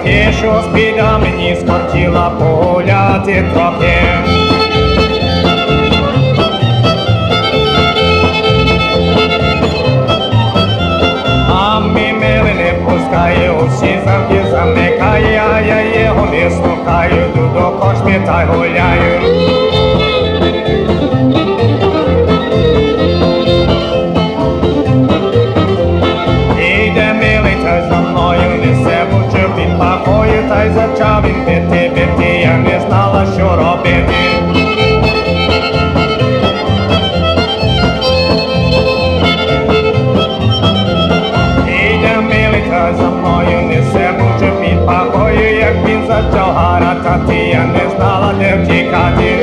ті, що з біда мені скортіла погуляти трохи. А мій милий не пускає, усі замки замикає, а я його не слухаю, йду до кошми та гуляю. Іде милий та за мною, несе бучу під пахою, та й зачав він бити, я не знала, що робити. За мною несе бучу під пахою, як він зачав гаратати, я не знала, де втікати.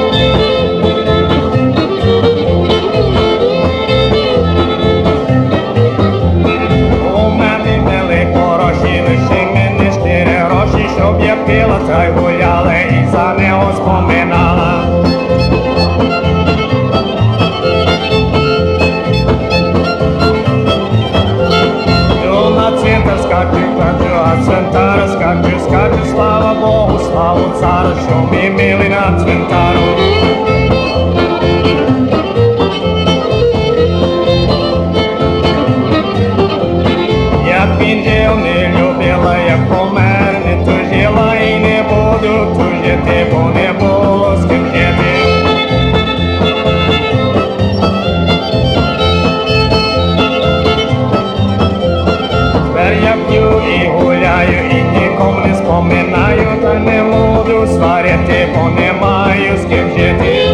У мене велико гроші, лише мене 4 гроші, щоб я пила та й гуляла і за нього споминала. Скачу, слава Богу, славу цару, що ми мили на цвинтару. Як він жив, не любила, як помер, не тужила і не буду тужити, бо не було з ким жити. Тепер я п'ю і гуляю, і нікому не споминаю, та не буду сварити, бо не маю з ким жити.